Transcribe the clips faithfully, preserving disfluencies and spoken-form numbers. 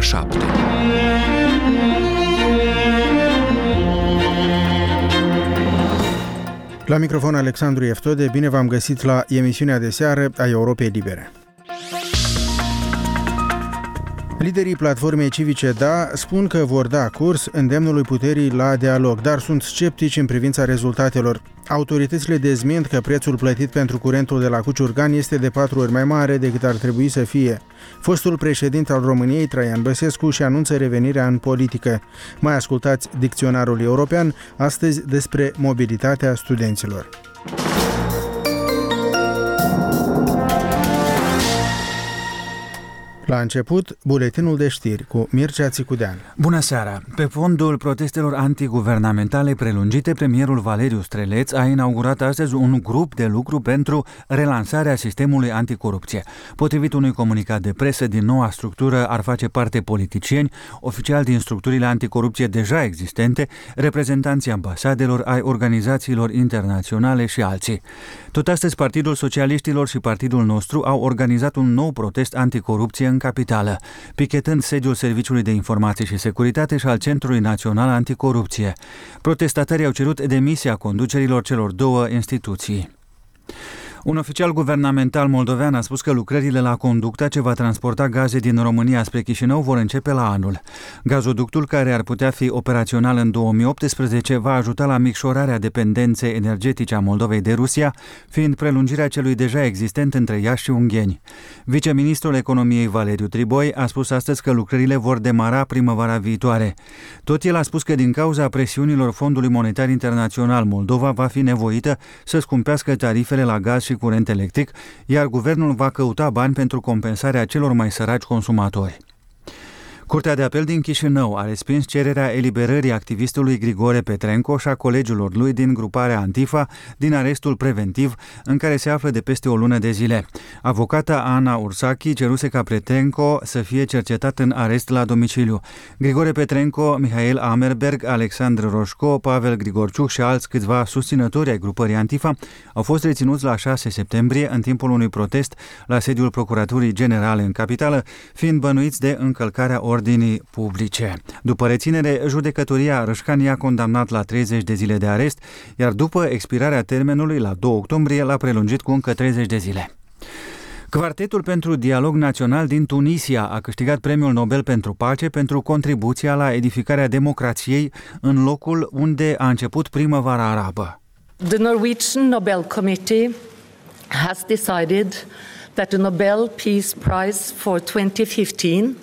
șapte. La microfon Alexandru Eftode, bine v-am găsit la emisiunea de seară a Europei Libere. Liderii platformei civice DA spun că vor da curs îndemnului puterii la dialog, dar sunt sceptici în privința rezultatelor. Autoritățile dezmint că prețul plătit pentru curentul de la Cuciurgan este de patru ori mai mare decât ar trebui să fie. Fostul președinte al României, Traian Băsescu, și anunță revenirea în politică. Mai ascultați Dicționarul European astăzi despre mobilitatea studenților. La început, buletinul de știri cu Mircea Țicudean. Bună seara! Pe fondul protestelor antiguvernamentale prelungite, premierul Valeriu Streleț a inaugurat astăzi un grup de lucru pentru relansarea sistemului anticorupție. Potrivit unui comunicat de presă, din noua structură ar face parte politicieni, oficiali din structurile anticorupție deja existente, reprezentanții ambasadelor, ai organizațiilor internaționale și alții. Tot astăzi, Partidul Socialiștilor și Partidul Nostru au organizat un nou protest anticorupție în capitală, pichetând sediul Serviciului de Informații și Securitate și al Centrului Național Anticorupție. Protestatarii au cerut demisia conducerilor celor două instituții. Un oficial guvernamental moldovean a spus că lucrările la conducta ce va transporta gaze din România spre Chișinău vor începe la anul. Gazoductul, care ar putea fi operațional în două mii optsprezece, va ajuta la micșorarea dependenței energetice a Moldovei de Rusia, fiind prelungirea celui deja existent între Iași și Ungheni. Viceministrul Economiei Valeriu Triboi a spus astăzi că lucrările vor demara primăvara viitoare. Tot el a spus că din cauza presiunilor Fondului Monetar Internațional, Moldova va fi nevoită să scumpească tarifele la gaz și curent electric, iar guvernul va căuta bani pentru compensarea celor mai săraci consumatori. Curtea de apel din Chișinău a respins cererea eliberării activistului Grigore Petrenco și a colegilor lui din gruparea Antifa din arestul preventiv în care se află de peste o lună de zile. Avocata Ana Ursachi ceruse ca Petrenco să fie cercetat în arest la domiciliu. Grigore Petrenco, Mihail Amerberg, Alexandru Roșco, Pavel Grigorciuc și alți câțiva susținători ai grupării Antifa au fost reținuți la șase septembrie în timpul unui protest la sediul Procuraturii Generale în capitală, fiind bănuiți de încălcarea ordinii publice. După reținere, judecătoria Râșcan i-a condamnat la treizeci de zile de arest, iar după expirarea termenului, la doi octombrie, l-a prelungit cu încă treizeci de zile. Quartetul pentru Dialog Național din Tunisia a câștigat Premiul Nobel pentru Pace pentru contribuția la edificarea democrației în locul unde a început primăvara arabă. The Norwegian Nobel Committee has decided that the Nobel Peace Prize for twenty fifteen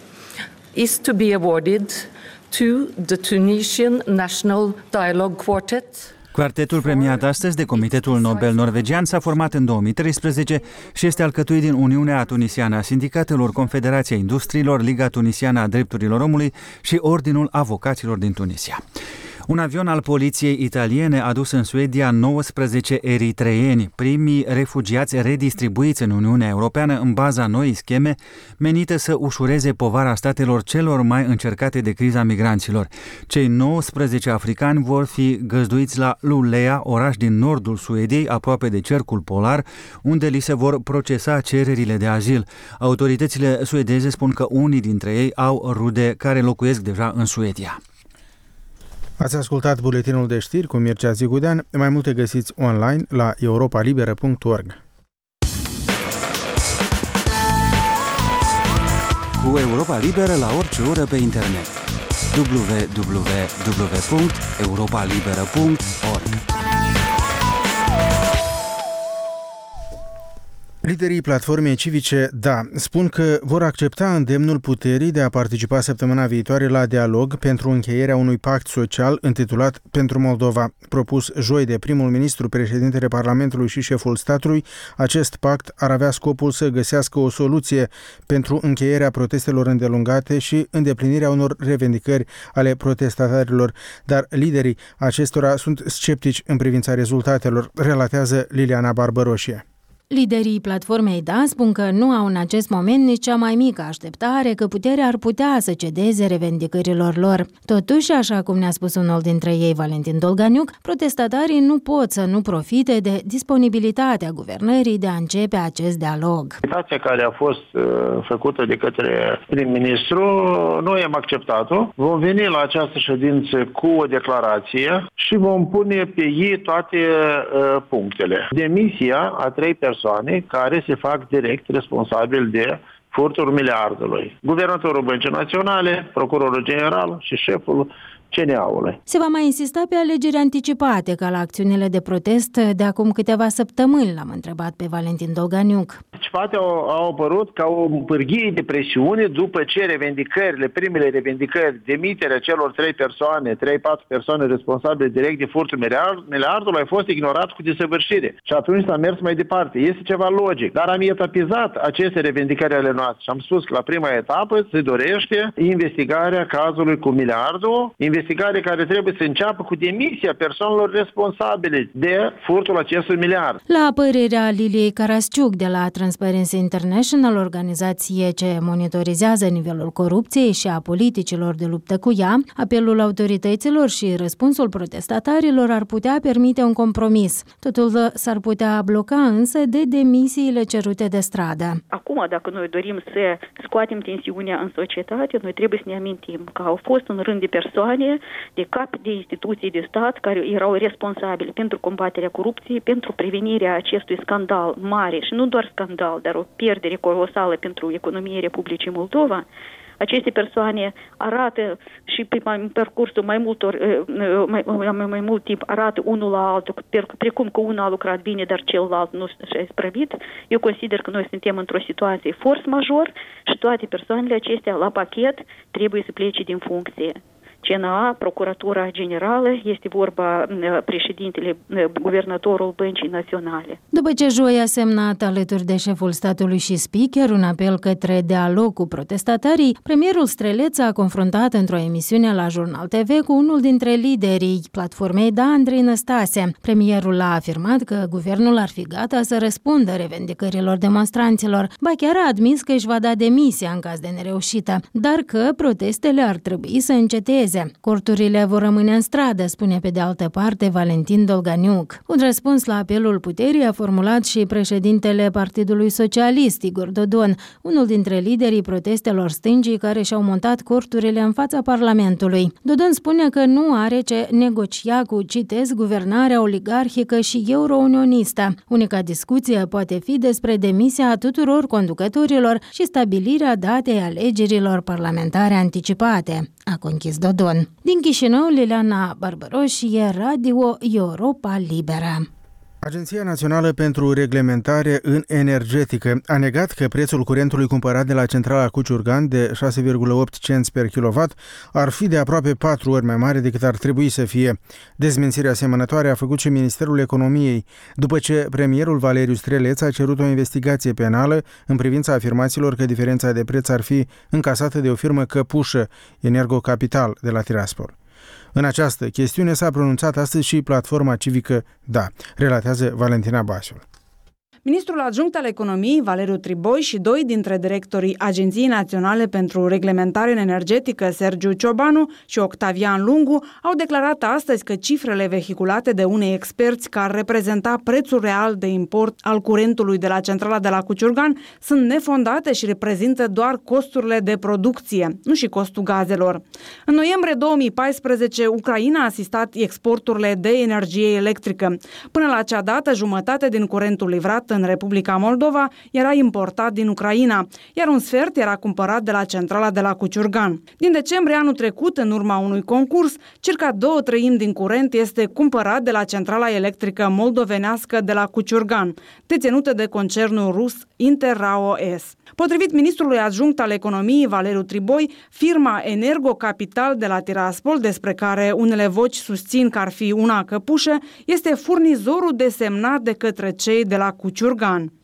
is to be awarded to the Tunisian National Dialogue Quartet. Quartetul premiat astăzi de Comitetul Nobel Norvegian s-a format în două mii treisprezece și este alcătuit din Uniunea Tunisiană a Sindicatelor, Confederația Industriilor, Liga Tunisiană a Drepturilor Omului și Ordinul Avocaților din Tunisia. Un avion al poliției italiene a dus în Suedia nouăsprezece eritreeni, primii refugiați redistribuiți în Uniunea Europeană în baza noii scheme menite să ușureze povara statelor celor mai încercate de criza migranților. Cei nouăsprezece africani vor fi găzduiți la Luleå, oraș din nordul Suediei, aproape de cercul polar, unde li se vor procesa cererile de azil. Autoritățile suedeze spun că unii dintre ei au rude care locuiesc deja în Suedia. Ați ascultat buletinul de știri cu Mircea Țicudean. Mai multe găsiți online la europa liberă punct org. Cu Europa Liberă la orice oră pe internet. w w w punct europa liberă punct org. Liderii platformei civice DA spun că vor accepta îndemnul puterii de a participa săptămâna viitoare la dialog pentru încheierea unui pact social intitulat Pentru Moldova. Propus joi de primul ministru, președintele Parlamentului și șeful statului, acest pact ar avea scopul să găsească o soluție pentru încheierea protestelor îndelungate și îndeplinirea unor revendicări ale protestatarilor, dar liderii acestora sunt sceptici în privința rezultatelor, relatează Liliana Barbăroșie. Liderii platformei D A spun că nu au în acest moment nici cea mai mică așteptare că puterea ar putea să cedeze revendicărilor lor. Totuși, așa cum ne-a spus unul dintre ei, Valentin Dolganiuc, protestatarii nu pot să nu profite de disponibilitatea guvernării de a începe acest dialog. Invitația care a fost uh, făcută de către prim-ministru, noi am acceptat-o. Vom veni la această ședință cu o declarație și vom pune pe ei toate uh, punctele. Demisia a trei persoane care se fac direct responsabili de furtul miliardului. Guvernatorul Băncii Naționale, procurorul general și șeful C N A-ului. Se va mai insista pe alegeri anticipate ca la acțiunile de protest de acum câteva săptămâni, l-am întrebat pe Valentin Dolganiuc. Anticipate au, au apărut ca o pârghie de presiune după ce revendicările, primele revendicări, demiterea celor trei persoane, trei patru persoane responsabile direct de furtul miliard, miliardului a fost ignorat cu desăvârșire. Și atunci s-a mers mai departe. Este ceva logic. Dar am etapizat aceste revendicări ale noastre și am spus că la prima etapă se dorește investigarea cazului cu miliardul, investigare care trebuie să înceapă cu demisia persoanelor responsabile de furtul acestui miliard. La părerea Liliei Carasciuc de la Transparency International, organizație ce monitorizează nivelul corupției și a politicilor de luptă cu ea, apelul autorităților și răspunsul protestatarilor ar putea permite un compromis. Totul s-ar putea bloca însă de demisiile cerute de stradă. Acum, dacă noi dorim să scoatem tensiunea în societate, noi trebuie să ne amintim că au fost un rând de persoane, de capi de instituții de stat care erau responsabili pentru combaterea corupției, pentru prevenirea acestui scandal mare și nu doar scandal, dar o pierdere colosală pentru economia Republicii Moldova. Aceste persoane arată și pe parcursul mai, multor, mai, mai, mai mult timp arată unul la altul, precum că unul a lucrat bine, dar celălalt nu și-a isprăvit. Eu consider că noi suntem într-o situație force major și toate persoanele acestea la pachet trebuie să plece din funcție. C N A, Procuratura Generală, este vorba președintele, guvernatorul Băncii Naționale. După ce joi a semnat alături de șeful statului și speaker un apel către dialog cu protestatarii, premierul Streleț a confruntat într-o emisiune la Jurnal T V cu unul dintre liderii platformei D A, Andrei Năstase. Premierul a afirmat că guvernul ar fi gata să răspundă revendicărilor demonstranților, ba chiar a admis că își va da demisia în caz de nereușită, dar că protestele ar trebui să înceteze. Corturile vor rămâne în stradă, spune pe de altă parte Valentin Dolganiuc. Un răspuns la apelul puterii a formulat și președintele Partidului Socialist, Igor Dodon, unul dintre liderii protestelor stângii care și-au montat corturile în fața Parlamentului. Dodon spune că nu are ce negocia cu, citez, guvernarea oligarhică și euro-unionistă. Unica discuție poate fi despre demisia tuturor conducătorilor și stabilirea datei alegerilor parlamentare anticipate, a conchis Dodon. Din Chișinău, Liliana Barbăroșie, Radio Europa Liberă. Agenția Națională pentru Reglementare în Energetică a negat că prețul curentului cumpărat de la centrala Cuciurgan de șase virgulă opt cenți per kilowatt ar fi de aproape patru ori mai mare decât ar trebui să fie. Dezmințirea asemănătoare a făcut și Ministerul Economiei, după ce premierul Valeriu Streleț a cerut o investigație penală în privința afirmațiilor că diferența de preț ar fi încasată de o firmă căpușă, Energo Capital, de la Tiraspol. În această chestiune s-a pronunțat astăzi și platforma civică D A, relatează Valentina Basiul. Ministrul adjunct al economiei, Valeriu Triboi, și doi dintre directorii Agenției Naționale pentru Reglementare în Energetică, Sergiu Ciobanu și Octavian Lungu, au declarat astăzi că cifrele vehiculate de unei experți care ar reprezenta prețul real de import al curentului de la centrala de la Cuciurgan sunt nefondate și reprezintă doar costurile de producție, nu și costul gazelor. În noiembrie două mii paisprezece, Ucraina a asistat exporturile de energie electrică. Până la acea dată, jumătate din curentul livrat în Republica Moldova era importat din Ucraina, iar un sfert era cumpărat de la centrala de la Cuciurgan. Din decembrie anul trecut, în urma unui concurs, circa două treimi din curent este cumpărat de la centrala electrică moldovenească de la Cuciurgan, deținută de concernul rus Interrao S. Potrivit ministrului adjunct al economiei, Valeriu Triboi, firma Energo Capital de la Tiraspol, despre care unele voci susțin că ar fi una căpușă, este furnizorul desemnat de către cei de la Cuciurgan.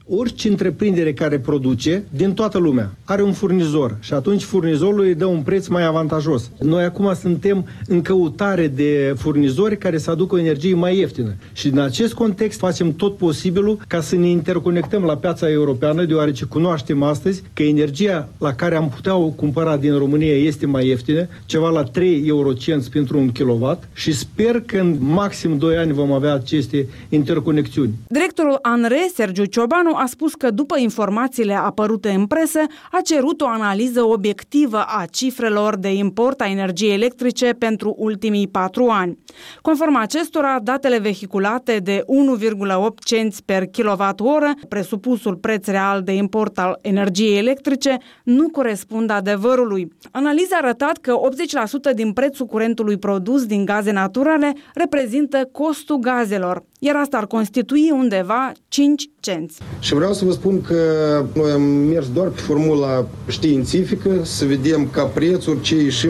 Orice întreprindere care produce, din toată lumea, are un furnizor și atunci furnizorul îi dă un preț mai avantajos. Noi acum suntem în căutare de furnizori care să aducă o energie mai ieftină și în acest context facem tot posibilul ca să ne interconectăm la piața europeană, deoarece cunoaștem astăzi că energia la care am putea o cumpăra din România este mai ieftină, ceva la trei eurocenți pentru un kilowatt și sper că în maxim doi ani vom avea aceste interconexiuni. Directorul ANRE, Sergiu Ciobanu, a spus că după informațiile apărute în presă, a cerut o analiză obiectivă a cifrelor de import a energiei electrice pentru ultimii patru ani. Conform acestora, datele vehiculate de unu virgulă opt cenți per kilowatt-oră, presupusul preț real de import al energiei electrice, nu corespund adevărului. Analiza a arătat că optzeci la sută din prețul curentului produs din gaze naturale reprezintă costul gazelor, iar asta ar constitui undeva cinci cenți. Și vreau să vă spun că noi am mers doar pe formula științifică să vedem ca prețuri ce ieșim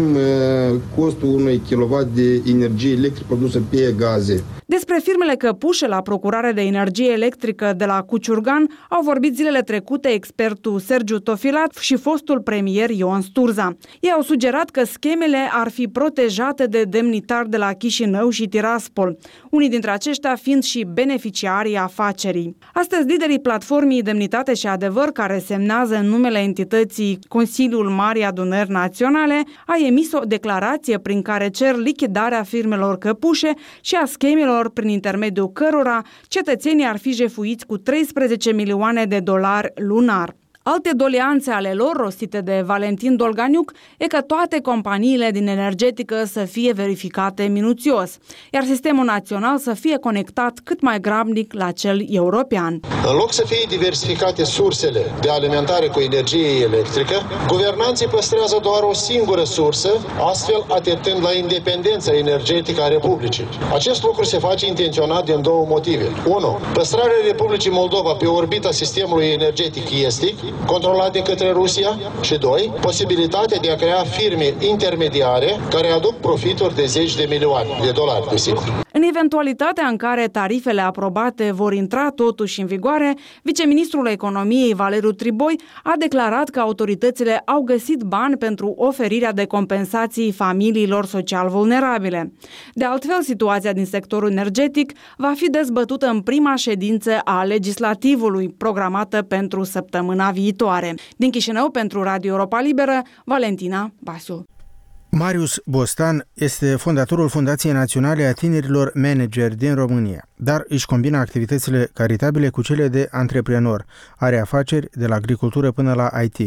costul unui kilowatt de energie electrică produsă pe gaze. Despre firmele căpușe la procurare de energie electrică de la Cuciurgan au vorbit zilele trecute expertul Sergiu Tofilat și fostul premier Ion Sturza. Ei au sugerat că schemele ar fi protejate de demnitari de la Chișinău și Tiraspol, unii dintre aceștia fiind și beneficiarii afacerii. Astăzi, liderii platformei Demnitate și Adevăr, care semnează în numele entității Consiliul Marii Adunări Naționale, a emis o declarație prin care cer lichidarea firmelor căpușe și a schemelor prin intermediul cărora cetățenii ar fi jefuiți cu treisprezece milioane de dolari lunar. Alte doleanțe ale lor, rostite de Valentin Dolganiuc, e că toate companiile din energetică să fie verificate minuțios, iar sistemul național să fie conectat cât mai grabnic la cel european. În loc să fie diversificate sursele de alimentare cu energie electrică, guvernanții păstrează doar o singură sursă, astfel atentând la independența energetică a Republicii. Acest lucru se face intenționat din două motive. unu. Păstrarea Republicii Moldova pe orbita sistemului energetic estic, controlat de către Rusia, și doi. Posibilitatea de a crea firme intermediare care aduc profituri de zeci de milioane de dolari, desigur. În eventualitatea în care tarifele aprobate vor intra totuși în vigoare, viceministrul economiei Valeriu Triboi a declarat că autoritățile au găsit bani pentru oferirea de compensații familiilor social vulnerabile. De altfel, situația din sectorul energetic va fi dezbătută în prima ședință a legislativului, programată pentru săptămâna viitoare. Din Chișinău, pentru Radio Europa Liberă, Valentina Basiu. Marius Bostan este fondatorul Fundației Naționale a Tinerilor Manageri din România, dar își combină activitățile caritabile cu cele de antreprenor. Are afaceri de la agricultură până la I T.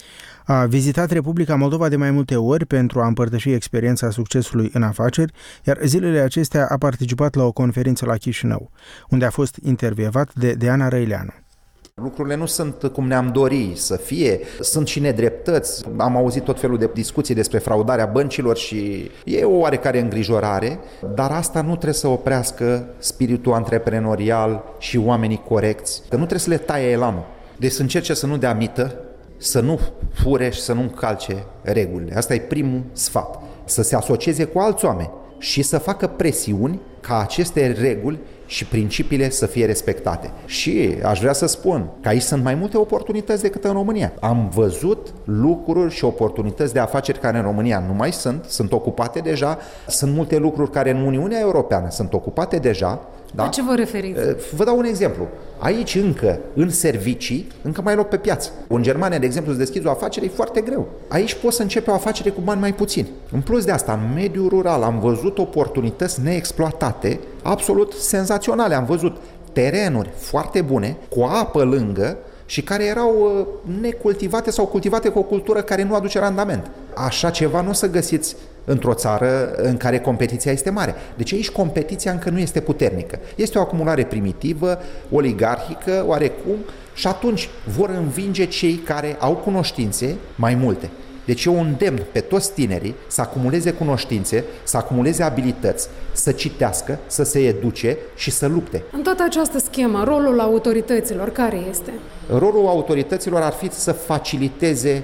A vizitat Republica Moldova de mai multe ori pentru a împărtăși experiența succesului în afaceri, iar zilele acestea a participat la o conferință la Chișinău, unde a fost intervievat de Deana Răileanu. Lucrurile nu sunt cum ne-am dori să fie, sunt și nedreptăți. Am auzit tot felul de discuții despre fraudarea băncilor și e o oarecare îngrijorare, dar asta nu trebuie să oprească spiritul antreprenorial și oamenii corecți, că nu trebuie să le taie elanul. Deci să încerce să nu dea mită, să nu fure și să nu încalce regulile. Asta e primul sfat. Să se asocieze cu alți oameni și să facă presiuni ca aceste reguli și principiile să fie respectate. Și aș vrea să spun că aici sunt mai multe oportunități decât în România. Am văzut lucruri și oportunități de afaceri care în România nu mai sunt, sunt ocupate deja, sunt multe lucruri care în Uniunea Europeană sunt ocupate deja. Da? La ce vă referiți? Vă dau un exemplu. Aici încă, în servicii, încă mai e loc pe piață. În Germania, de exemplu, să deschizi o afacere e foarte greu. Aici poți să începi o afacere cu bani mai puțini. În plus de asta, în mediul rural am văzut oportunități neexploatate, absolut senzaționale. Am văzut terenuri foarte bune, cu apă lângă, și care erau necultivate sau cultivate cu o cultură care nu aduce randament. Așa ceva nu o să găsiți într-o țară în care competiția este mare. Deci aici competiția încă nu este puternică. Este o acumulare primitivă, oligarhică, oarecum, și atunci vor învinge cei care au cunoștințe mai multe. Deci eu îndemn pe toți tinerii să acumuleze cunoștințe, să acumuleze abilități, să citească, să se educe și să lupte. În toată această schemă, rolul autorităților care este? Rolul autorităților ar fi să faciliteze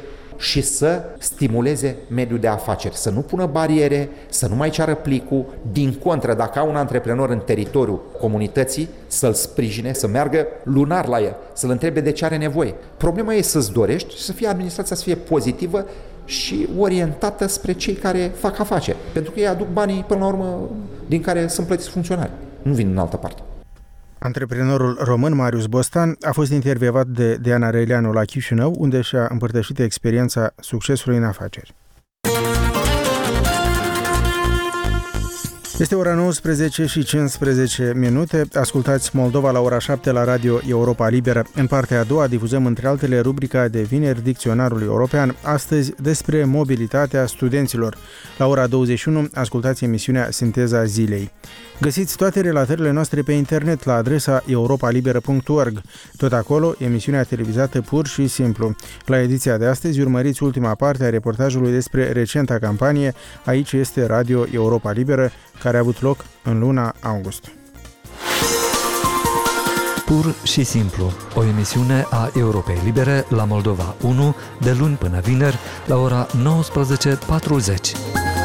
și să stimuleze mediul de afaceri, să nu pună bariere, să nu mai ceară plicul, din contră, dacă au un antreprenor în teritoriul comunității, să-l sprijine, să meargă lunar la el, să-l întrebe de ce are nevoie. Problema e să-ți dorești și să fie administrația să fie pozitivă și orientată spre cei care fac afaceri, pentru că ei aduc banii, până la urmă, din care sunt plătiți funcționari, nu vin în altă parte. Antreprenorul român Marius Bostan a fost intervievat de Diana Răileanu la Chișinău, unde și-a împărtășit experiența succesului în afaceri. Este ora nouăsprezece și cincisprezece minute. Ascultați Moldova la ora șapte la Radio Europa Liberă. În partea a doua difuzăm între altele rubrica de vineri Dicționarul European, astăzi despre mobilitatea studenților. La ora douăzeci și unu ascultați emisiunea Sinteza Zilei. Găsiți toate relatările noastre pe internet la adresa europa liberă punct org. Tot acolo, emisiunea televizată Pur și Simplu. La ediția de astăzi urmăriți ultima parte a reportajului despre recenta campanie Aici este Radio Europa Liberă, care a avut loc în luna august. Pur și Simplu, o emisiune a Europei Libere la Moldova unu, de luni până vineri, la ora nouăsprezece patruzeci.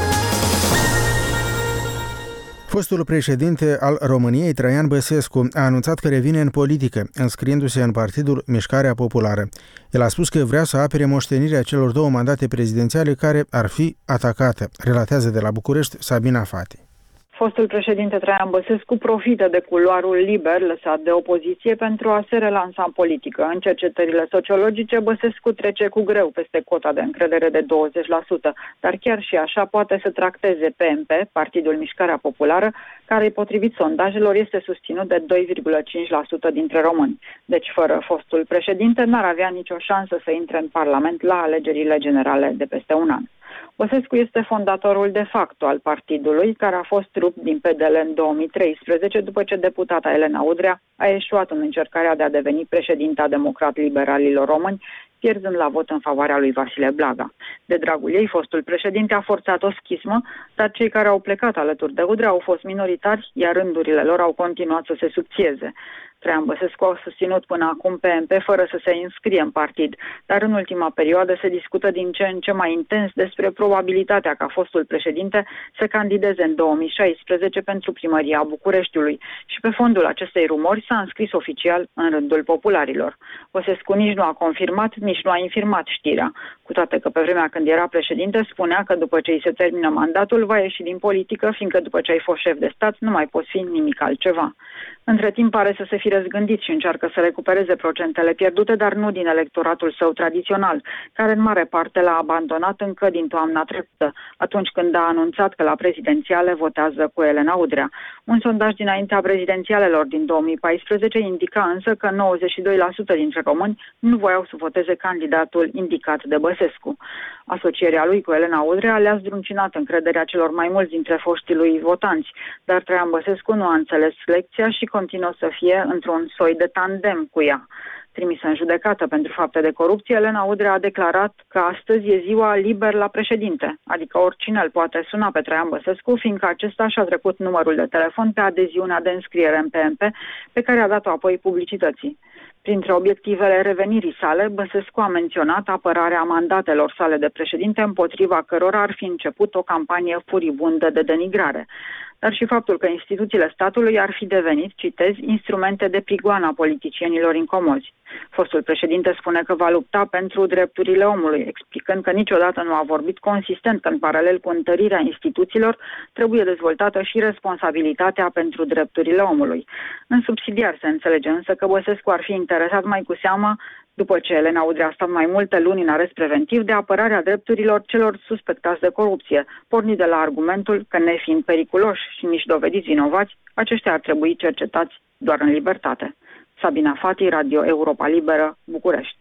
Fostul președinte al României, Traian Băsescu, a anunțat că revine în politică, înscriindu-se în partidul Mișcarea Populară. El a spus că vrea să apere moștenirea celor două mandate prezidențiale care ar fi atacate, relatează de la București Sabina Fati. Fostul președinte Traian Băsescu profită de culoarul liber lăsat de opoziție pentru a se relansa în politică. În cercetările sociologice, Băsescu trece cu greu peste cota de încredere de douăzeci la sută, dar chiar și așa poate să tracteze P M P, Partidul Mișcarea Populară, care, potrivit sondajelor, este susținut de doi virgulă cinci la sută dintre români. Deci, fără fostul președinte, n-ar avea nicio șansă să intre în Parlament la alegerile generale de peste un an. Băsescu este fondatorul de facto al partidului, care a fost rupt din P D L în două mii treisprezece, după ce deputata Elena Udrea a eșuat în încercarea de a deveni președinta democrat-liberalilor români, pierzând la vot în favoarea lui Vasile Blaga. De dragul ei, fostul președinte a forțat o schismă, dar cei care au plecat alături de Udrea au fost minoritari, iar rândurile lor au continuat să se subțieze. Traian Băsescu a susținut până acum P M P fără să se înscrie în partid, dar în ultima perioadă se discută din ce în ce mai intens despre probabilitatea ca fostul președinte să candideze în două mii șaisprezece pentru primăria Bucureștiului și pe fondul acestei rumori s-a înscris oficial în rândul popularilor. Băsescu nici nu a confirmat, nici nu a infirmat știrea, cu toate că pe vremea când era președinte spunea că după ce îi se termină mandatul va ieși din politică, fiindcă după ce ai fost șef de stat nu mai poți fi nimic altceva. Între timp pare să se fi răzgândit și încearcă să recupereze procentele pierdute, dar nu din electoratul său tradițional, care în mare parte l-a abandonat încă din toamna trecută, atunci când a anunțat că la prezidențiale votează cu Elena Udrea. Un sondaj dinaintea prezidențialelor din două mii paisprezece indica însă că nouăzeci și doi la sută dintre români nu voiau să voteze candidatul indicat de Băsescu. Asocierea lui cu Elena Udrea le-a zdruncinat încrederea celor mai mulți dintre foștii lui votanți, dar Traian Băsescu nu a înțeles lecția și continuă să fie într-un soi de tandem cu ea. Trimisă în judecată pentru fapte de corupție, Elena Udrea a declarat că astăzi e ziua liber la președinte, adică oricine îl poate suna pe Traian Băsescu, fiindcă acesta și-a trecut numărul de telefon pe adeziunea de înscriere în P M P, pe care a dat-o apoi publicității. Printre obiectivele revenirii sale, Băsescu a menționat apărarea mandatelor sale de președinte, împotriva cărora ar fi început o campanie furibundă de denigrare, dar și faptul că instituțiile statului ar fi devenit, citez, instrumente de prigoană a politicienilor incomozi. Fostul președinte spune că va lupta pentru drepturile omului, explicând că niciodată nu a vorbit consistent că în paralel cu întărirea instituțiilor trebuie dezvoltată și responsabilitatea pentru drepturile omului. În subsidiar se înțelege însă că Băsescu ar fi interesat mai cu seamă, după ce Elena Udrea a stat mai multe luni în arest preventiv, de apărarea drepturilor celor suspectați de corupție, pornit de la argumentul că, nefiind periculoși și nici dovediți vinovați, aceștia ar trebui cercetați doar în libertate. Sabina Fati, Radio Europa Liberă, București.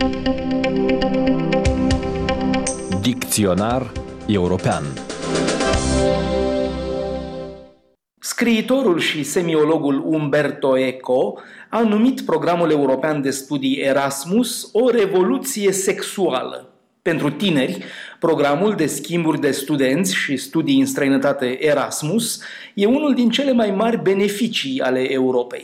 Dicționar european. Scriitorul și semiologul Umberto Eco a numit programul european de studii Erasmus o revoluție sexuală. Pentru tineri, programul de schimburi de studenți și studii în străinătate Erasmus e unul din cele mai mari beneficii ale Europei.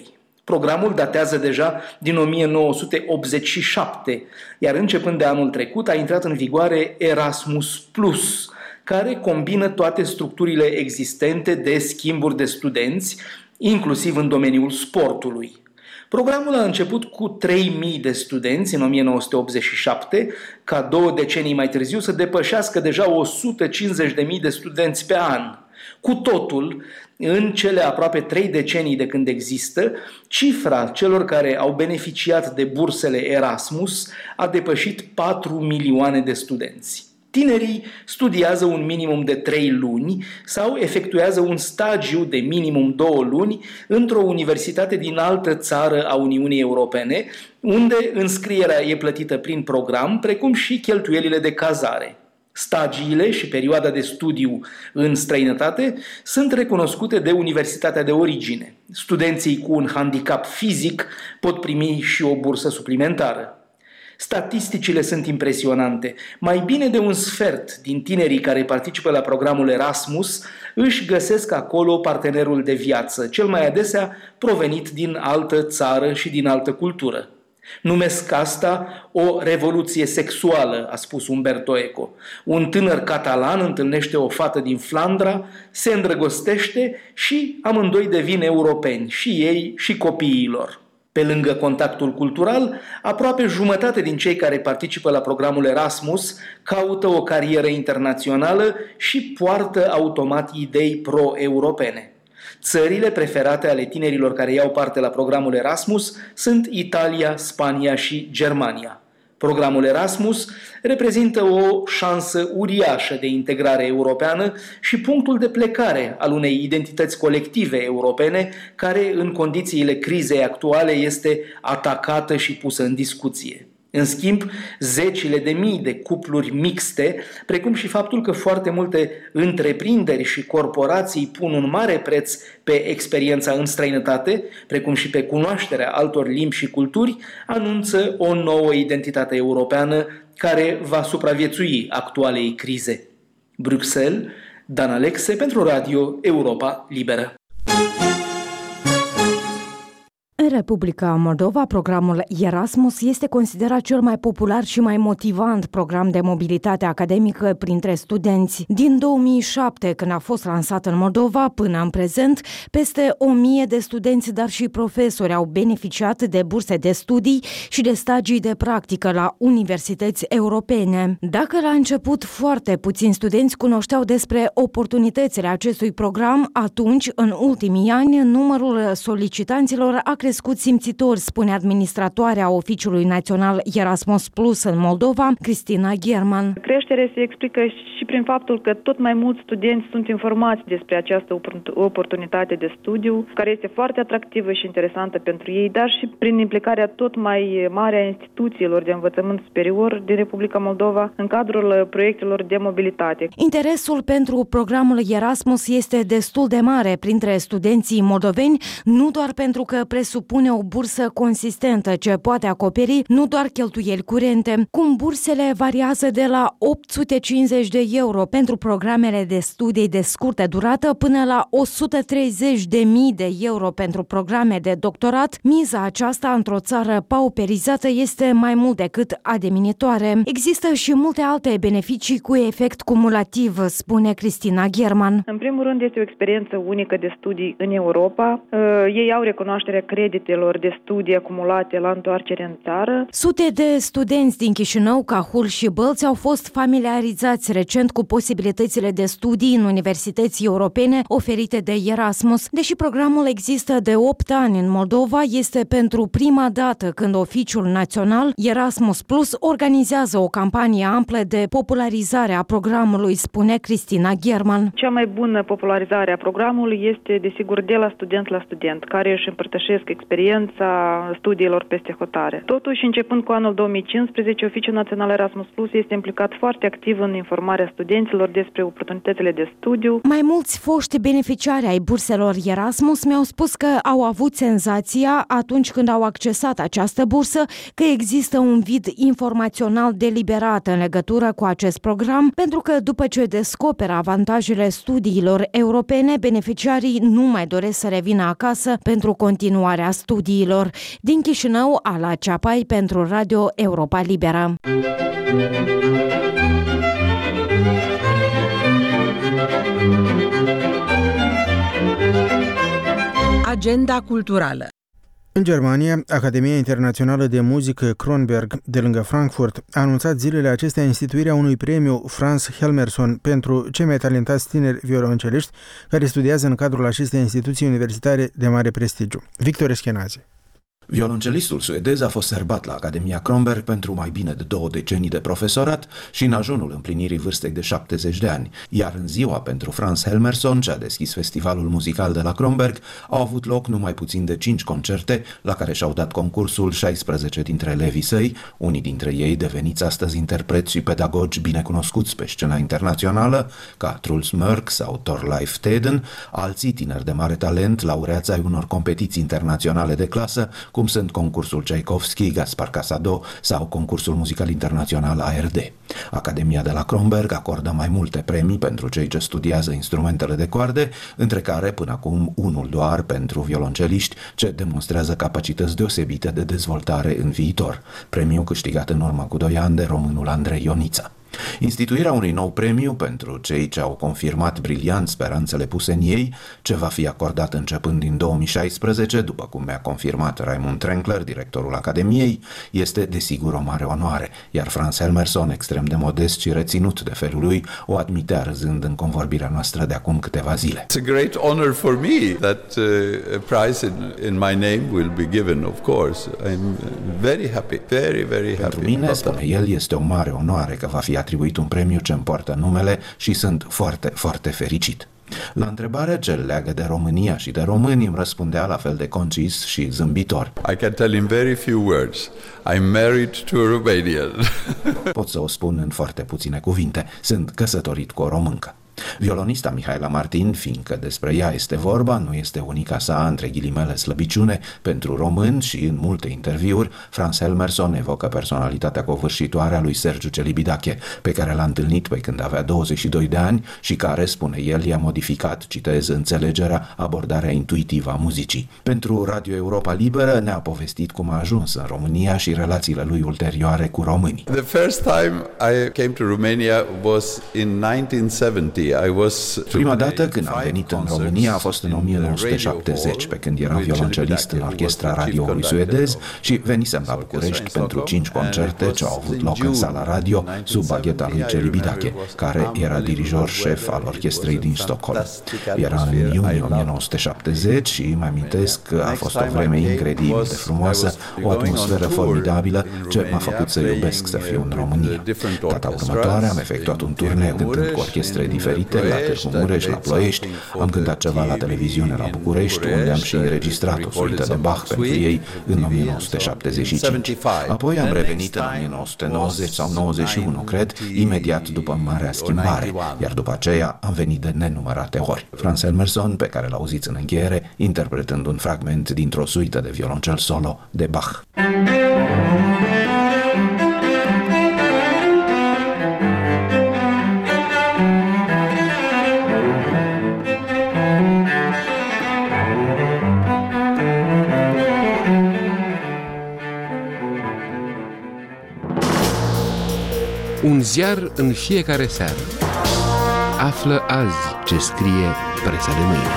Programul datează deja din o mie nouă sute optzeci și șapte, iar începând de anul trecut a intrat în vigoare Erasmus Plus, care combină toate structurile existente de schimburi de studenți, inclusiv în domeniul sportului. Programul a început cu trei mii de studenți în o mie nouă sute optzeci și șapte, ca două decenii mai târziu să depășească deja o sută cincizeci de mii de studenți pe an. Cu totul, în cele aproape trei decenii de când există, cifra celor care au beneficiat de bursele Erasmus a depășit patru milioane de studenți. Tinerii studiază un minimum de trei luni sau efectuează un stagiu de minimum două luni într-o universitate din altă țară a Uniunii Europene, unde înscrierea e plătită prin program, precum și cheltuielile de cazare. Stagiile și perioada de studiu în străinătate sunt recunoscute de universitatea de origine. Studenții cu un handicap fizic pot primi și o bursă suplimentară. Statisticile sunt impresionante. Mai bine de un sfert din tinerii care participă la programul Erasmus își găsesc acolo partenerul de viață, cel mai adesea provenit din altă țară și din altă cultură. Numesc asta o revoluție sexuală, a spus Umberto Eco. Un tânăr catalan întâlnește o fată din Flandra, se îndrăgostește și amândoi devin europeni, și ei și copiii lor. Pe lângă contactul cultural, aproape jumătate din cei care participă la programul Erasmus caută o carieră internațională și poartă automat idei pro-europene. Țările preferate ale tinerilor care iau parte la programul Erasmus sunt Italia, Spania și Germania. Programul Erasmus reprezintă o șansă uriașă de integrare europeană și punctul de plecare al unei identități colective europene care, în condițiile crizei actuale, este atacată și pusă în discuție. În schimb, zecile de mii de cupluri mixte, precum și faptul că foarte multe întreprinderi și corporații pun un mare preț pe experiența în străinătate, precum și pe cunoașterea altor limbi și culturi, anunță o nouă identitate europeană care va supraviețui actualei crize. Bruxelles, Dan Alexe pentru Radio Europa Liberă. În Republica Moldova, programul Erasmus este considerat cel mai popular și mai motivant program de mobilitate academică printre studenți. Din două mii șapte, când a fost lansat în Moldova, până în prezent, peste o mie de studenți, dar și profesori au beneficiat de burse de studii și de stagii de practică la universități europene. Dacă la început foarte puțini studenți cunoșteau despre oportunitățile acestui program, atunci, în ultimii ani, numărul solicitanților a crescut crescut simțitor, spune administratoarea Oficiului Național Erasmus Plus în Moldova, Cristina German. Creșterea se explică și prin faptul că tot mai mulți studenți sunt informați despre această oportunitate de studiu, care este foarte atractivă și interesantă pentru ei, dar și prin implicarea tot mai mare a instituțiilor de învățământ superior din Republica Moldova în cadrul proiectelor de mobilitate. Interesul pentru programul Erasmus este destul de mare printre studenții moldoveni, nu doar pentru că presupune o bursă consistentă ce poate acoperi nu doar cheltuieli curente, cum bursele variază de la opt sute cincizeci de euro pentru programele de studii de scurtă durată până la o sută treizeci de mii de euro pentru programe de doctorat. Miza aceasta într-o țară pauperizată este mai mult decât ademinitoare. Există și multe alte beneficii cu efect cumulativ, spune Cristina German. În primul rând este o experiență unică de studii în Europa. Ei au recunoașterea creditelor de studii acumulate la întoarcere în țară. Sute de studenți din Chișinău, Cahul și Bălți au fost familiarizați recent cu posibilitățile de studii în universități europene oferite de Erasmus. Deși programul există de opt ani în Moldova, este pentru prima dată când Oficiul Național Erasmus Plus organizează o campanie amplă de popularizare a programului, spune Cristina German. Cea mai bună popularizare a programului este, desigur, de la student la student, care își împărtășesc experiența studiilor peste hotare. Totuși, începând cu anul două mii cincisprezece, Oficiul Național Erasmus Plus este implicat foarte activ în informarea studenților despre oportunitățile de studiu. Mai mulți foști beneficiari ai burselor Erasmus mi-au spus că au avut senzația, atunci când au accesat această bursă, că există un vid informațional deliberat în legătură cu acest program, pentru că după ce descoperă avantajele studiilor europene, beneficiarii nu mai doresc să revină acasă pentru continuarea studiilor. Din Chișinău, Ala Ceapai pentru Radio Europa Liberă. Agenda culturală. În Germania, Academia Internațională de Muzică Kronberg de lângă Frankfurt a anunțat zilele acestea instituirea unui premiu Franz Helmerson pentru cei mai talentați tineri violonceliști care studiază în cadrul acestei instituții universitare de mare prestigiu. Victor Eschenazi. Violoncelistul suedez a fost serbat la Academia Kronberg pentru mai bine de două decenii de profesorat și în ajunul împlinirii vârstei de șaptezeci de ani, iar în ziua pentru Franz Helmerson, ce a deschis festivalul muzical de la Kronberg, au avut loc numai puțin de cinci concerte la care și-au dat concursul șaisprezece dintre elevii săi, unii dintre ei deveniți astăzi interpreți și pedagogi binecunoscuți pe scena internațională, ca Truls Mörk sau Thorleif Teden, alții tineri de mare talent, laureați ai unor competiții internaționale de clasă, cum sunt concursul Tchaikovsky, Gaspar Casado sau concursul muzical internațional A R D. Academia de la Kronberg acordă mai multe premii pentru cei ce studiază instrumentele de coarde, între care până acum unul doar pentru violonceliști ce demonstrează capacități deosebite de dezvoltare în viitor, premiu câștigat în urmă cu doi ani de românul Andrei Ionița. Instituirea unui nou premiu pentru cei ce au confirmat briliant speranțele puse în ei, ce va fi acordat începând din două mii șaisprezece, după cum mi-a confirmat Raimund Trenkler, directorul Academiei, este desigur o mare onoare, iar Franz Helmerson, extrem de modest și reținut de felul lui, o admitea râzând în convorbirea noastră de acum câteva zile. It's a great honor for me that uh, a prize in, in my name will be given, of course. I'm very happy, very, very happy. Pentru mine, spune el, este o mare onoare că va fi atribuit un premiu ce îmi poartă numele și sunt foarte, foarte fericit. La întrebarea ce leagă de România și de români îmi răspundea la fel de concis și zâmbitor. I can tell in very few words. I'm married to a Romanian. Pot să o spun în foarte puține cuvinte. Sunt căsătorit cu o româncă. Violonista Mihaela Martin, fiindcă despre ea este vorba, nu este unica sa, între ghilimele, slăbiciune pentru români și în multe interviuri, Franz Helmerson evocă personalitatea covârșitoare a lui Sergiu Celibidache, pe care l-a întâlnit pe când avea douăzeci și doi de ani și care, spune el, i-a modificat, citez, înțelegerea, abordarea intuitivă a muzicii. Pentru Radio Europa Liberă ne-a povestit cum a ajuns în România și relațiile lui ulterioare cu românii. The first time I came to Romania was in nineteen seventy. Prima dată când am venit în România a fost în o mie nouă sute șaptezeci, pe când eram violoncelist în orchestra radioului suedez și venisem la București pentru cinci concerte ce au avut loc în sala radio sub bagheta lui Celibidache, care era dirijor șef al orchestrei din Stockholm. Era în iunie o mie nouă sute șaptezeci și îmi amintesc că a fost o vreme incredibil de frumoasă, o atmosferă formidabilă ce m-a făcut să iubesc să fiu în România. Data următoare am efectuat un turneu cântând cu orchestre diferite la Târgu Mureș, la Ploiești, am cântat ceva la televiziune la București, unde am și înregistrat o suită de Bach pentru ei în o mie nouă sute șaptezeci și cinci. Apoi am revenit în o mie nouă sute nouăzeci sau nouăzeci și unu, cred, imediat după Marea Schimbare, iar după aceea am venit de nenumărate ori. Franz Helmerson, pe care l-auziți în încheiere, interpretând un fragment dintr-o suită de violoncel solo de Bach. Un ziar în fiecare seară. Află azi ce scrie presa de mâine.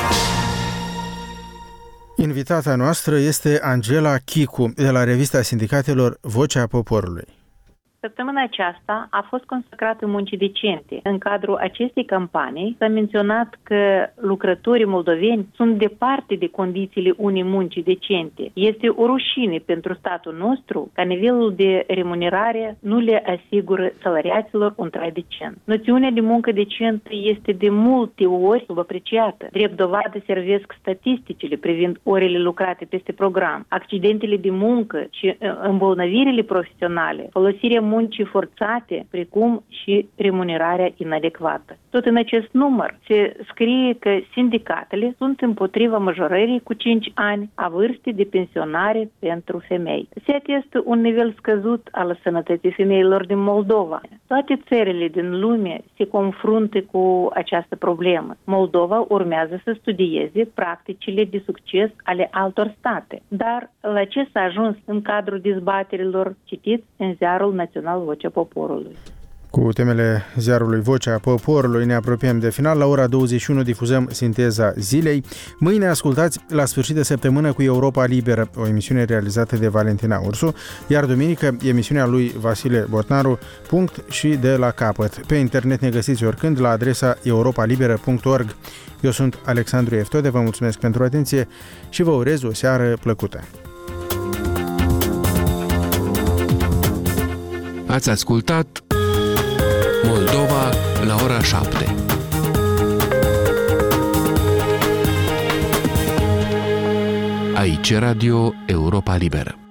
Invitata noastră este Angela Chicu, de la revista sindicatelor Vocea Poporului. Săptămâna aceasta a fost consacrată muncii decente. În cadrul acestei campanii s-a menționat că lucrătorii moldoveni sunt departe de condițiile unei munci decente. Este o rușine pentru statul nostru ca nivelul de remunerare nu le asigură salariaților un trai decent. Noțiunea de muncă decentă este de multe ori subapreciată. Drept dovadă servesc statisticile privind orele lucrate peste program, accidentele de muncă și îmbolnăvirile profesionale, folosirea muncii forțate, precum și remunerarea inadecvată. Tot în acest număr se scrie că sindicatele sunt împotriva majorării cu cinci ani a vârstei de pensionare pentru femei. Se atestă un nivel scăzut al sănătății femeilor din Moldova. Toate țările din lume se confruntă cu această problemă. Moldova urmează să studieze practicile de succes ale altor state. Dar la ce s-a ajuns în cadrul dezbaterilor, citiți în ziarul național Vocea Poporului. Cu temele ziarului Vocea Poporului ne apropiem de final. La ora douăzeci și unu difuzăm Sinteza Zilei. Mâine ascultați La sfârșit de săptămână cu Europa Liberă, o emisiune realizată de Valentina Ursu, iar duminică emisiunea lui Vasile Botnaru, Punct și de la capăt. Pe internet ne găsiți oricând la adresa europa liberă punct org. Eu sunt Alexandru Eftode, vă mulțumesc pentru atenție și vă urez o seară plăcută. Ați ascultat Moldova la ora șapte. Aici Radio Europa Liberă.